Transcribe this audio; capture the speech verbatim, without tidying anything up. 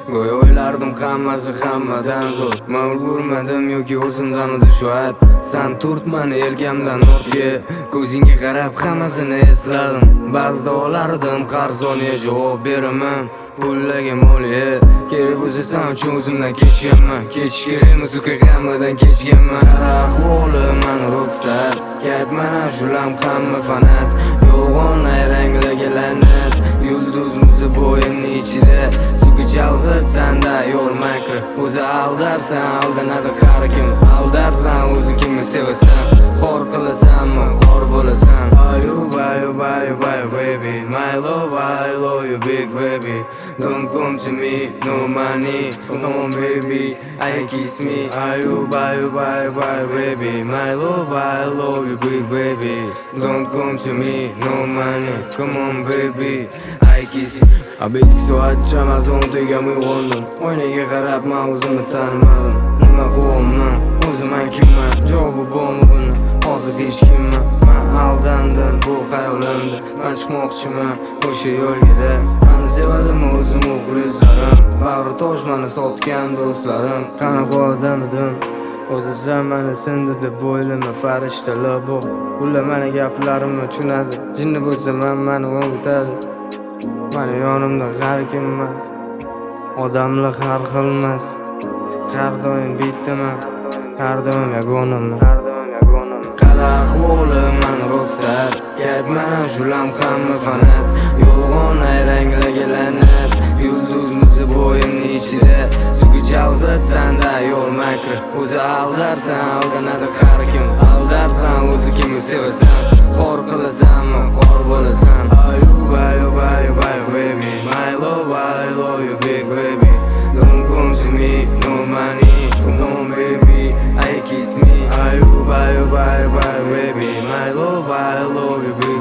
Go'yo o'ylardim hammasi hammadan zo'r. Men ulgurmadim yoki o'zimdanmidi shu ayb. Sen turtmani yelkamdan ortga, ko'zingga qarab hammasini esladim. Ba'zida olardim har soniya javob beraman. Pullaga moliya kerak bo'lsa sen uchun o'zimdan kechganman. Kechish kerakmi suka hammadan kechganman. Ahvolim man rockstar, gap mana shulam hamma fanat. Yolg'on ayranglarga la'nat, yulduzimiz bo'yimni ichida. Suka chalg'it sanda yo'l makri, o'zi aldarsan aldanadi har kim. Aldarsan o'zi kimni sevasan, xor qilasanmi xor bo'lasan. Ayu bayu bayu bayu baby, my love I love you big baby. Don't come to me, no money, come on baby, I kiss me. Ayu bayu bayu bayu baby, my love I love you big baby. Don't come to me, no money, come on baby, I kiss me. Abetki soat chamazon tegam uyg'ondim. Oynaga qarab men o'zimni tanimadim. Nima qilyapman, o'zim men kimman, javobi bormi buni? Hozir hech kimman. Men aldandim bu xayolimda. Men chiqmoqchiman o'sha yo'lga. Meni sevadimi o'zim muxlislarim, bag'ri tosh meni sotgan do'stlarim. Qanaqa odam edim, o'zi sen meni sindi deb o'ylama farishtalar bu. Ular meni gaplarimni tushunadi, jinni bo'lsa men meni o'ngitadi. Mani yonimda har kim emas, odamlar har xil emas. Har doim bittaman, har doim yagonaman. Qara ahvolim man rockstar, gap mana shulam hamma fanat. Yolg'on ayranglarga la'nat, yulduzimiz bo'yimni ichida. Suga chalg'it sanda yo'l makri, o'zi aldarsan aldanadi har kim. Aldarsan o'zi kimni sevasan, xor qilasanmi xor bo'lasan. Ayu bayu bayu bayu baby, my love I love you big baby. Don't come to me, no money, come on baby, I kiss me. Ayu bayu bayu bayu baby, my love I love you big